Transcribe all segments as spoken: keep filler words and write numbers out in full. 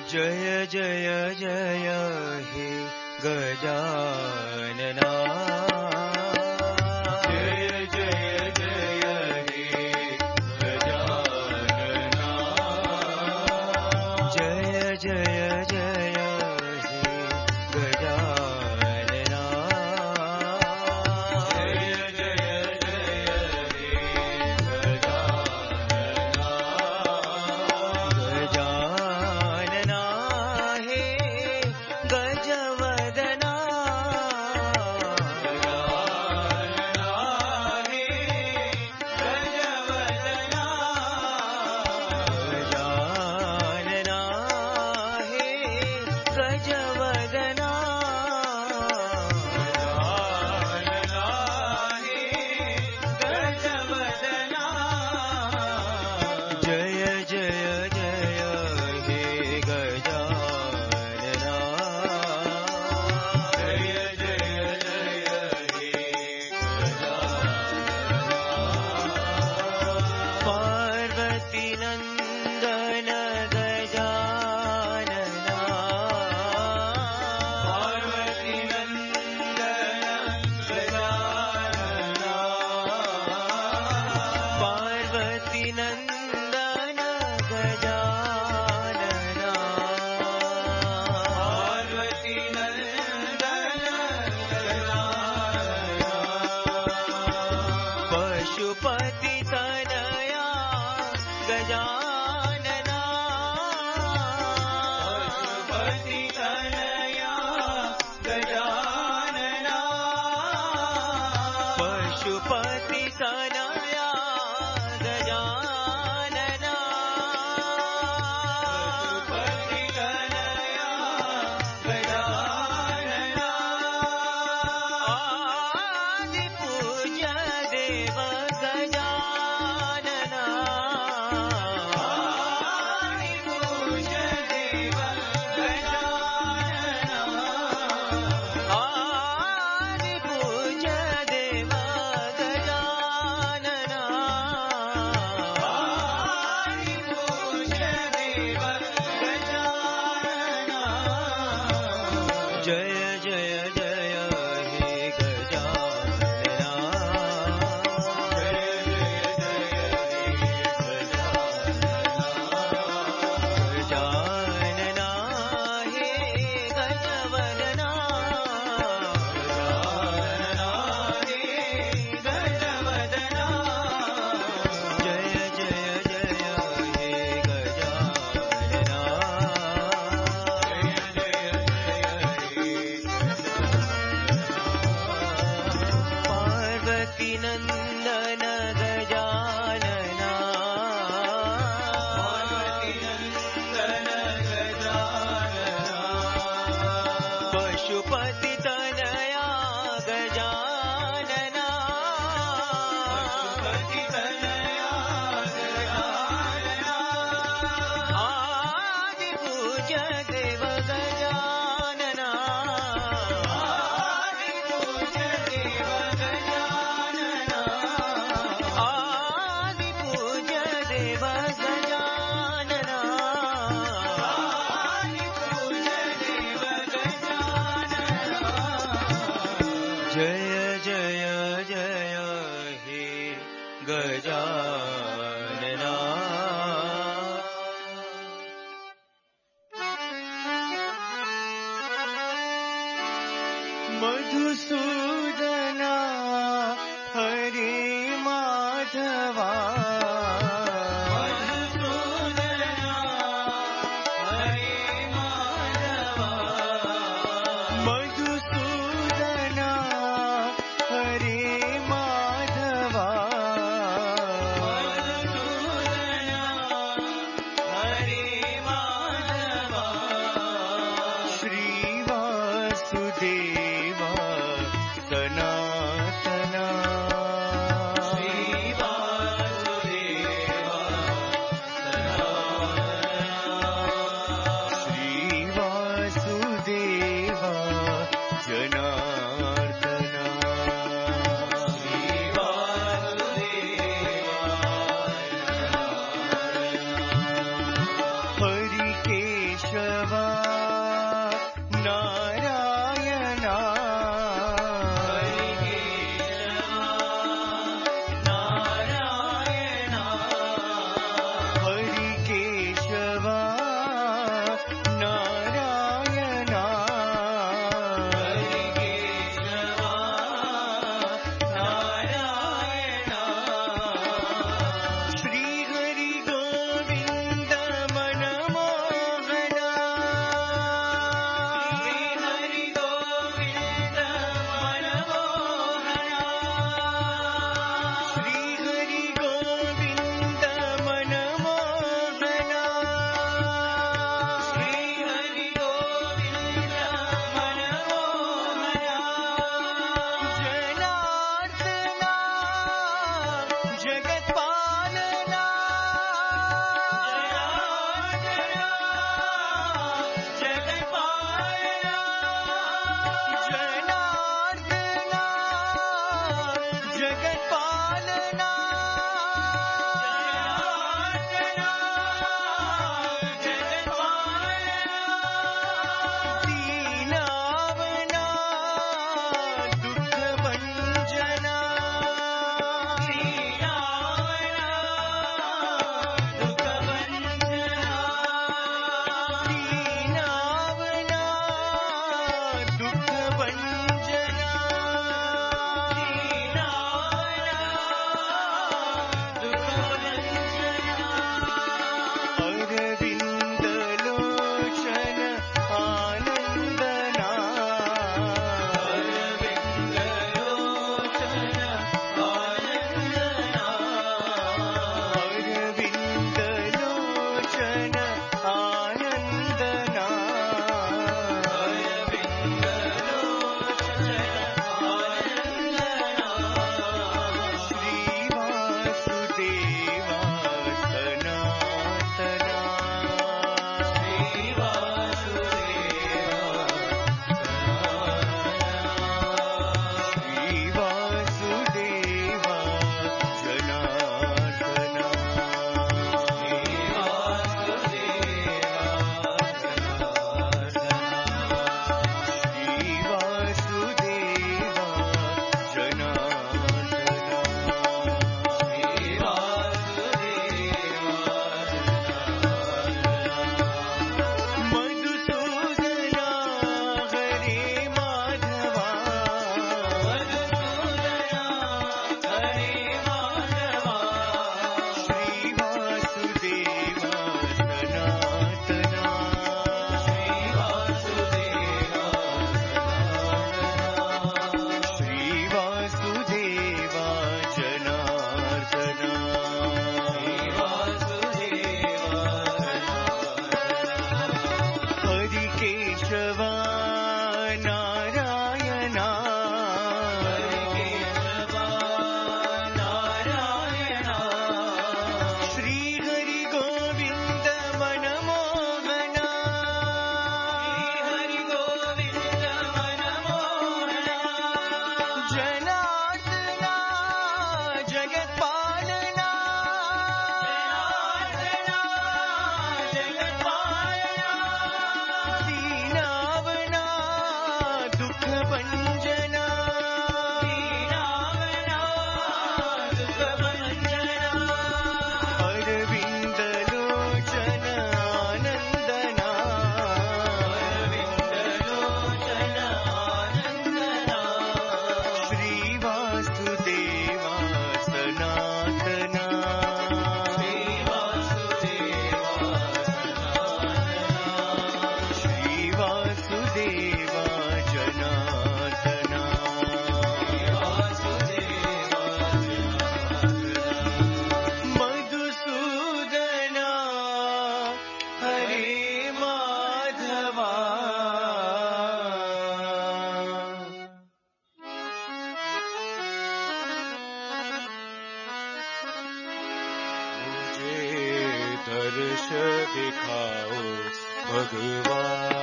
जय जय जय हे गजानना जय जय जय हे गजानना जय जय जय हे गजानना जय जय जय हे गजानना गजानना हे गजवदना गजानना हे गजवदना गजानना हे गजवदना गजानना हे गजवदना जय जय जय हे गजानना जय जय जय हे गजानना पार्वती नंदन गजानना पार्वती नंदन गजानना पार्वती नंदन गजानना पार्वती नंदन गजानना पशुपति तनया गजानना पशुपति तनया गजानना पशुपति तनया गजानना पशुपति तनया गजानना आदि पूज्य देव गजानना आदि पूज्य देव गजानना आदि पूज्य देव गजानना आदि पूज्य देव गजानना जय जय जय हे गजानना जय जय जय हे गजानना गजानना हे गजवदना गजानना हे गजवदना जय जय जय हे गजानना जय जय पार्वती नंदन गजानना पार्वती नंदन गजानना पशुपति तनया गजानना पशुपति तनया गजानना आदि पूज्य देव गजानना आदि पूज्य देव गजानना आदि पूज्य देव गजानना आदि पूज्य देव गजानना जय जय जय हे गजानना मधुसूदना हरे माधवा मधुसूदना हरे माधवा मधुसूदना हरे माधवा मधुसूदना हरे माधवा श्रीवासुदेवा सनातना श्रीवासुदेवा दिखाओ भगवान,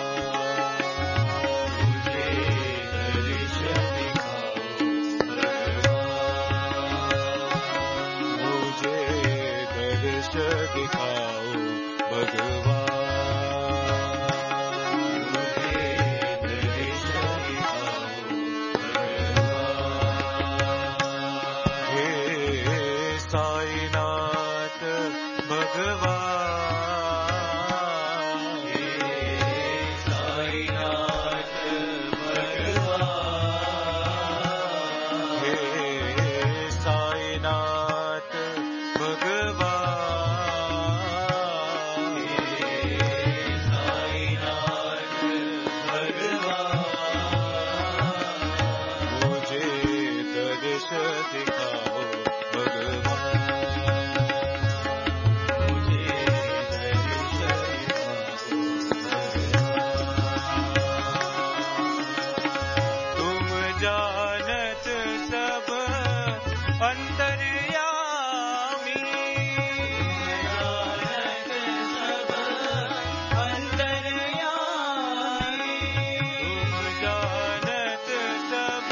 मुझे दर्श दिखाओ भगवान, मुझे दर्श दिखाओ भगवान, मुझे दर्श दिखाओ भगवान। हे साईनाथ भगवान, हे साईनाथ भगवान, हे साईनाथ भगवान, हे साईनाथ भगवान, मुझे दर्श दिखाओ भगवान, मुझे दर्श दिखाओ भगवान। तुम जानत सब अंतर्यामी, जानत सब अंतर्यामी, तुम जानत सब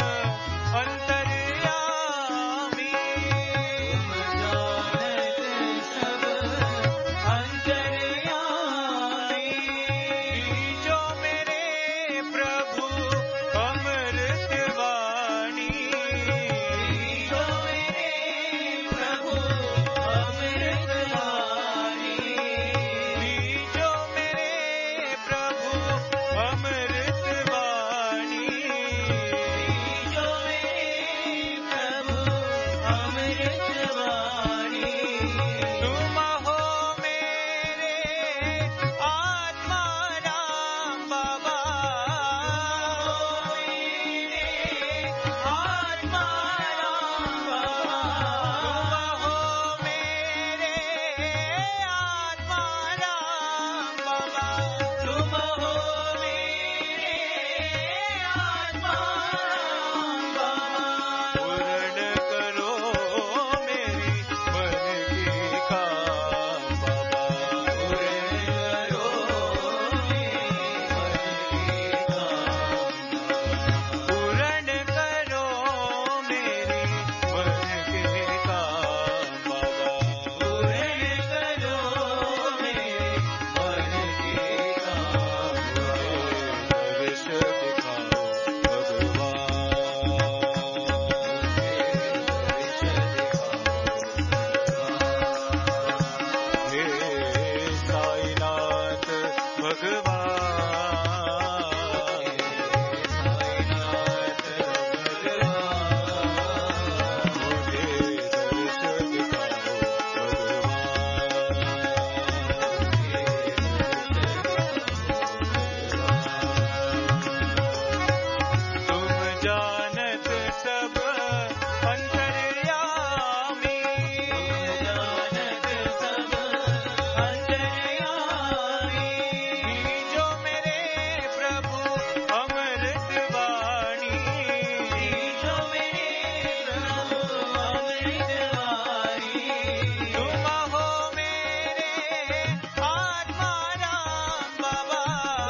अंतर्यामी, तुम जानत सब अंतर्यामी। जो मेरे प्रभु अमृतवाणी, जो मेरे प्रभु अमृतवाणी, जो मेरे प्रभु अमृतवाणी, जो मेरे प्रभु अमृतवाणी। तुम हो मेरे आत्मा राम बाबा, मेरे आत्मा राम बाबा, तुम हो मेरे आत्मा राम बाबा, तुम हो मेरे आत्मा राम बाबा। पूर्ण करो मेरी मन की काम बाबा, पूर्ण करो मेरी मन की काम, पूर्ण करो मेरी मन के काम बाबा, पूर्ण करो मेरे मन के काम। दर्श दिखाओ भगवान, दर्श दिखाओ हे साईनाथ भगवान, साईनाथ भगवान, मुझे दर्श दिखाओ भगवान। तुम जानत सब अंतर्यामी, जानत सब अंतर्यामी, जो मेरे प्रभु अमृतवाणी, जो मेरे प्रभु अमृतवाणी। तुम हो मेरे आत्मा राम बाबा,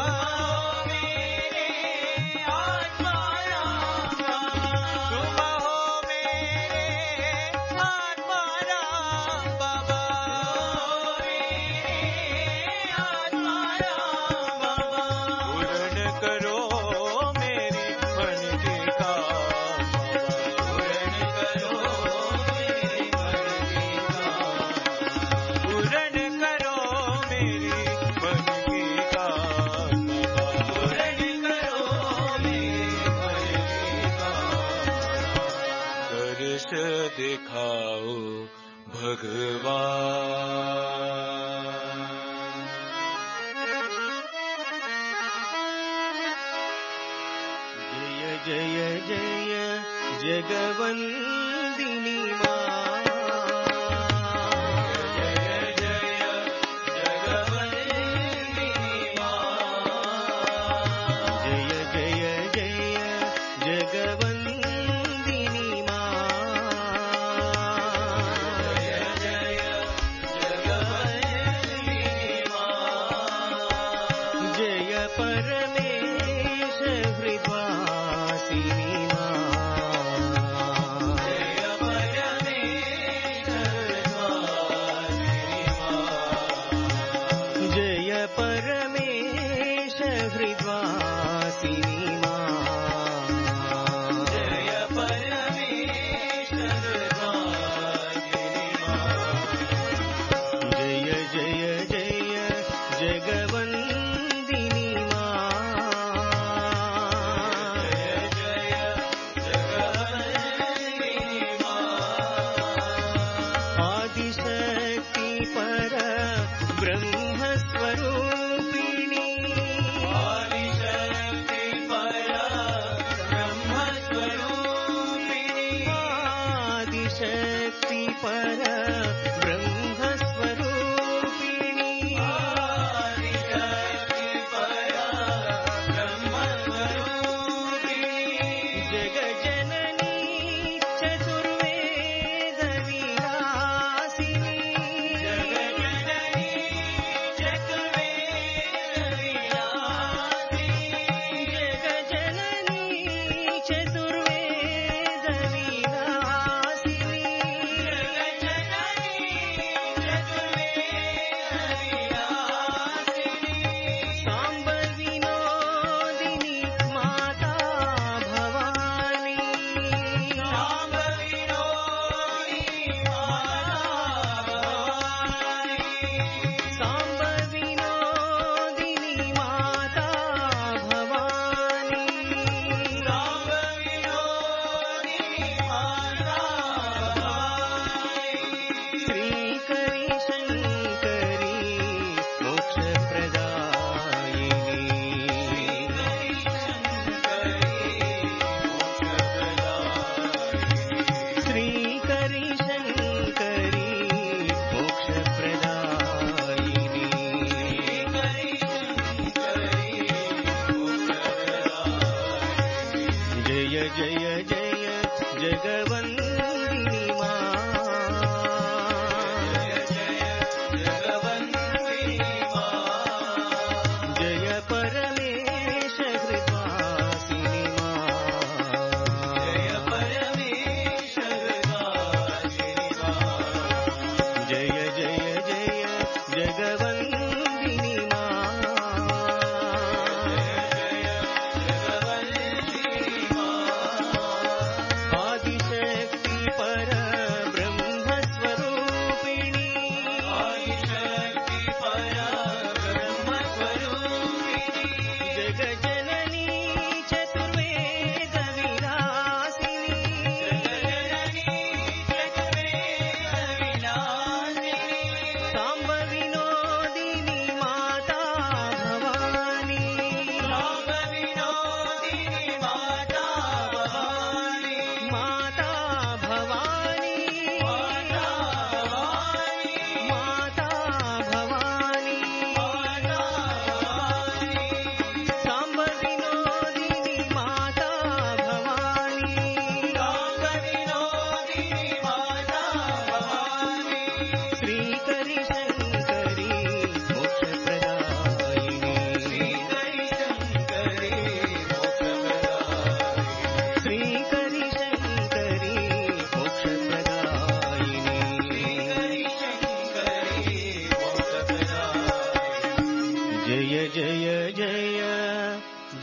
मेरे आत्मा राम बाबा, तुम हो मेरे आत्मा राम बाबा, मेरे आत्मा राम बाबा। पूर्ण करो मेरी मन की काम बाबा, पूर्ण करो मेरी मन की काम, पूर्ण करो मेरी मन की काम बाबा, पूर्ण करो मेरी मन की काम। दर्श दिखाओ भगवान। जय जय जय जगवंदिनी माँ, जय जय जगवंदिनी माँ, जय जय जय जगवंदिनी माँ, जय जय जगवंदिनी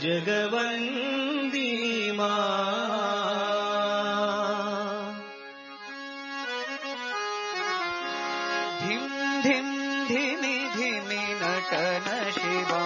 जगवन्दी धिम धिम धिमि धिमि नटन शिवा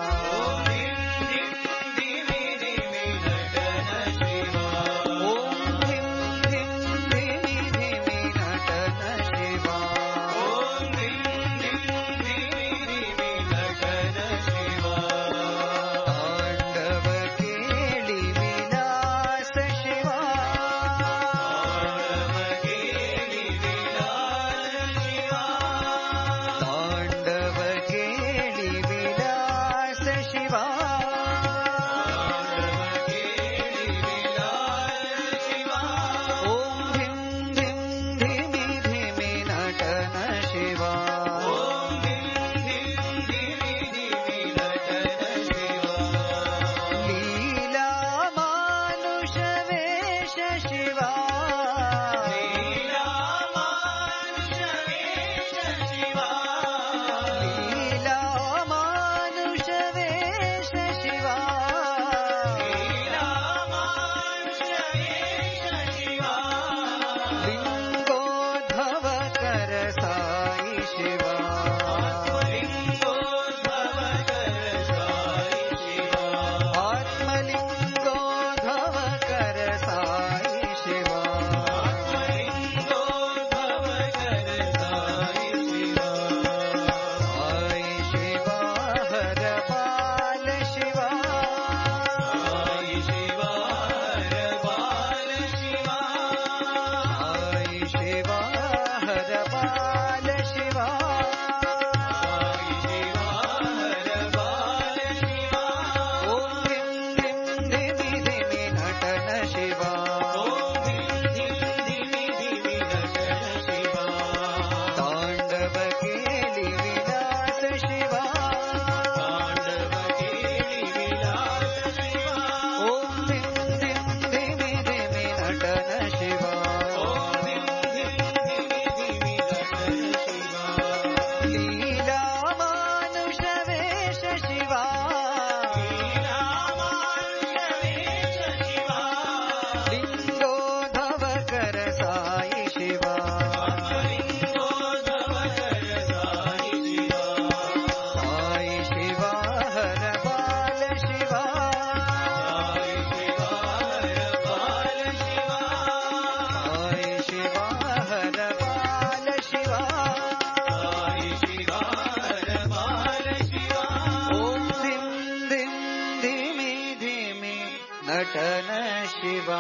नटन शिवा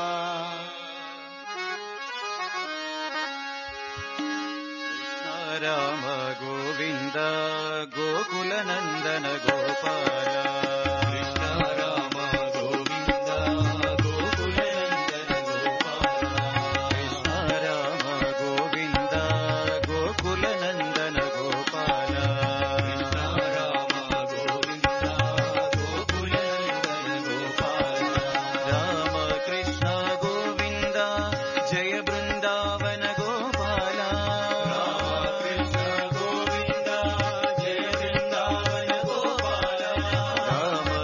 राम गोविंद गोकुलनंदन गोपाल Rama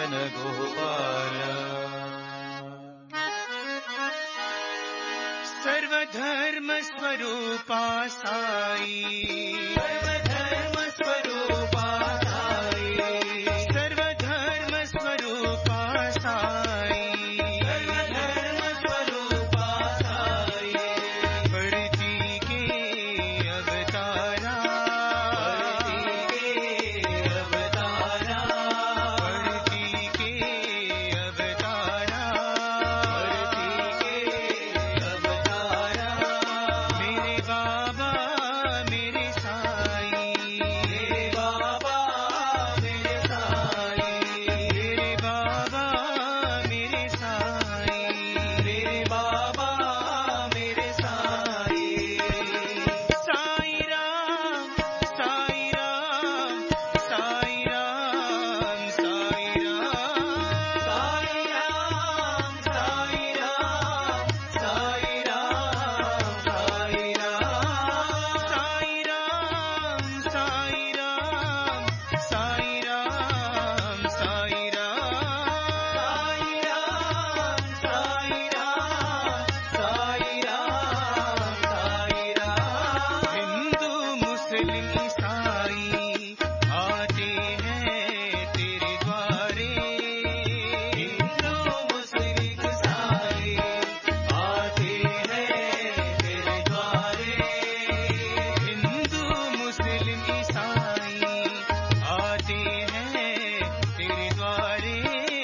नटन गोपाल सर्वधर्म स्वरूपा साई सर्वधर्म स्वरूपा साई सर्वधर्म स्वरूपा साई सर्वधर्म स्वरूपा साई बढ़ती के अवतारा बढ़ती के अवतारा बढ़ती के अवतारा बढ़ती के अवतारा मेरे बाबा मेरे साई मेरे बाबा मेरे साई मेरे बाबा मेरे साई मेरे बाबा मेरे साई साई राम साई राम साई राम साई राम साई राम साई राम साई राम साई राम साई राम साई राम साई राम साई राम साई राम साई राम साई राम हिंदू मुस्लिम ईसाई आते हैं तेरे द्वारे हिंदू मुस्लिम ईसाई आते हैं तेरे द्वारे हिंदू मुस्लिम ईसाई आते हैं तेरे द्वारे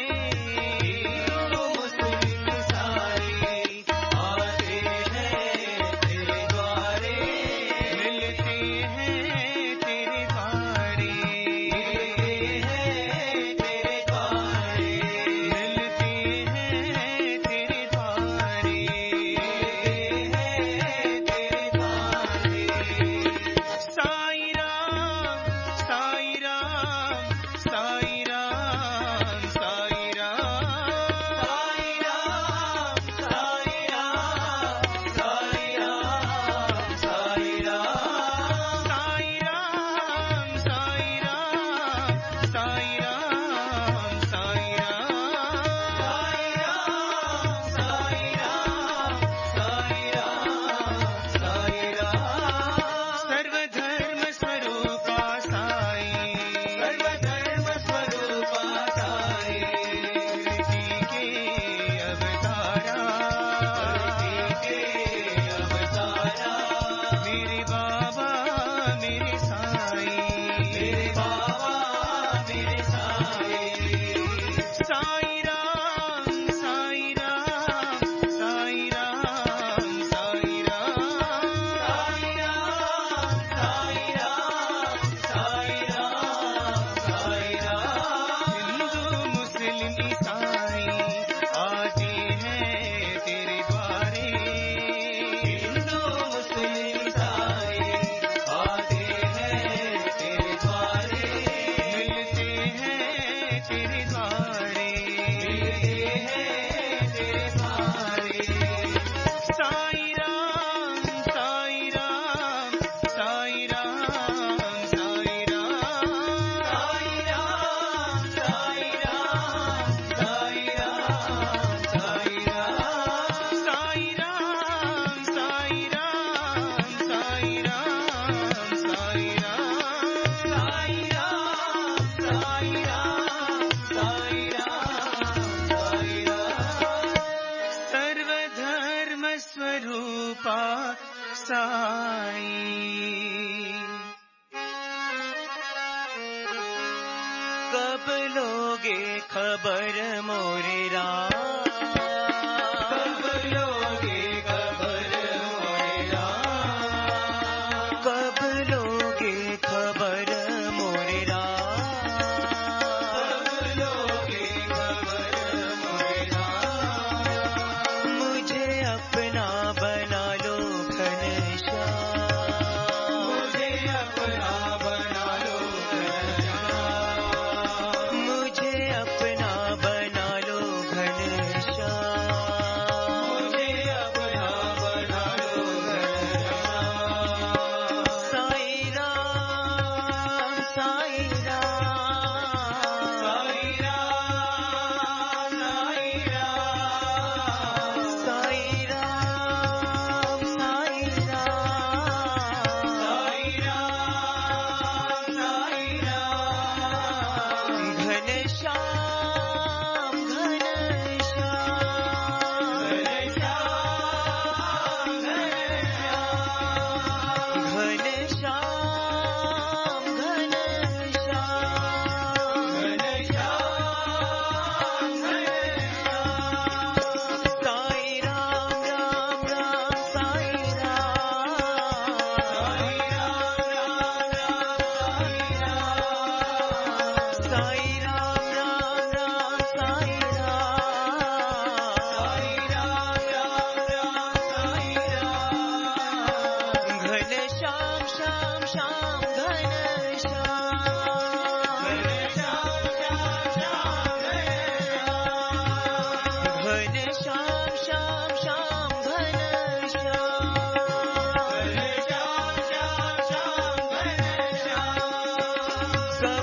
हिंदू मुस्लिम ईसाई आते हैं तेरे द्वारे मिलते हैं तेरे द्वारे मिलते हैं तेरे द्वारे मिलते हैं तेरे द्वारे मिलते हैं तेरे द्वारे साई राम साई राम साई राम साई राम साई राम साई राम साई राम साई राम साई राम साई राम साई राम साई राम साई राम साई राम साई राम सर्वधर्म स्वरूपा साई सर्वधर्म स्वरूपा साई धरती के अवतारा धरती के अवतारा मेरे बाबा मेरे साई मेरे बाबा मेरे साई साई राम साई राम साई राम साई राम साई राम साई राम साई राम साई राम हिंदू मुस्लिम ईसाई आते हैं तेरे द्वारे हिंदू मुस्लिम ईसाई आते हैं तेरे द्वारे मिलते हैं तेरे द्वारे मिलते हैं तेरे द्वारे साई राम साई राम साई राम साई राम साई राम साई राम साई राम साई राम साई राम साई राम साई राम साई राम साई राम साई राम साई राम साई राम सर्वधर्म स्वरूपा साई कब लोगे खबर मोरे राम कब लोगे खबर मोरे राम कब लोगे खबर मोरे राम कब लोगे खबर मोरे राम मुझे अपना बना लो घनश्याम मुझे अपना बना लो घनश्याम मुझे अपना बना लो घनश्याम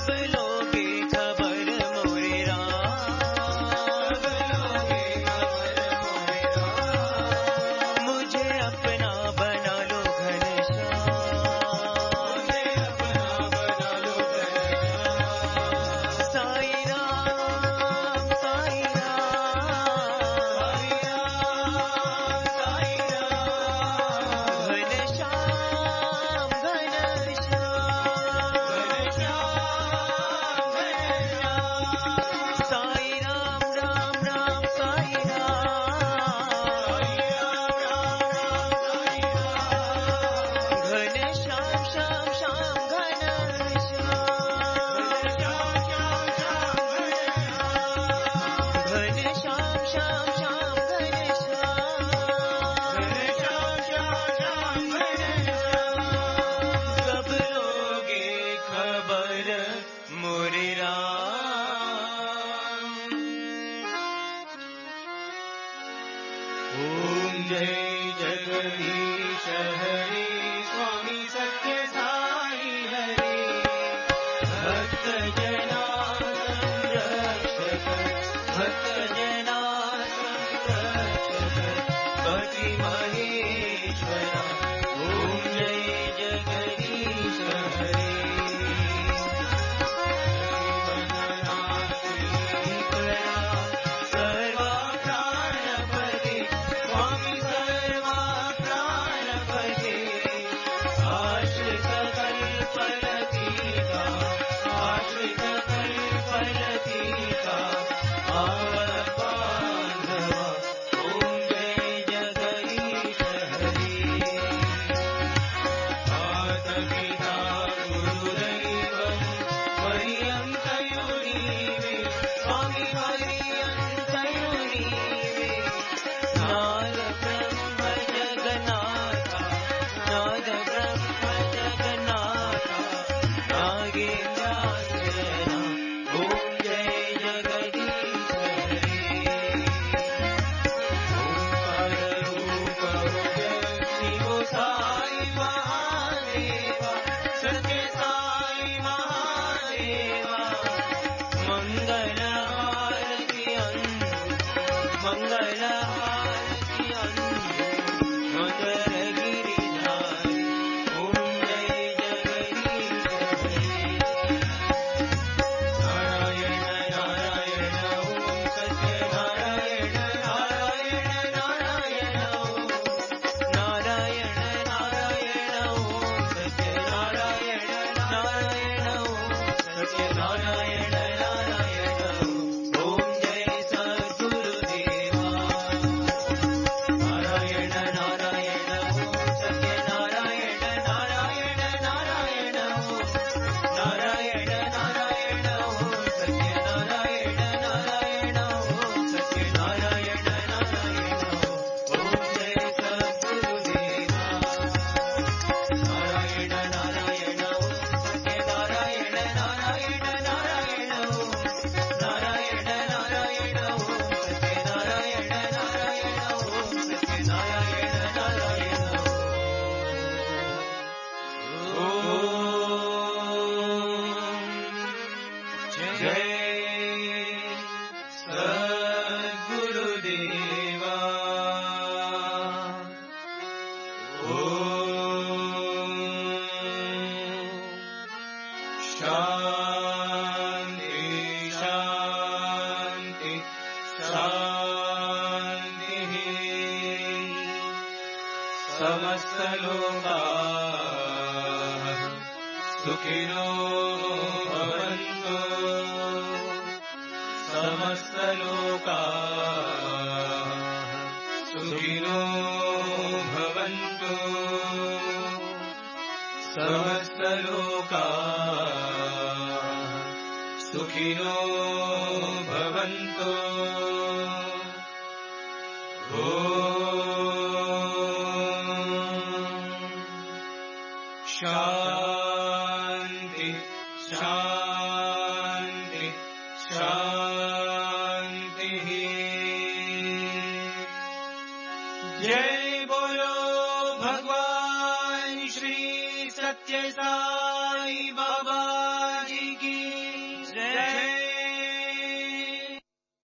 जय बोलो भगवान श्री सत्य साई।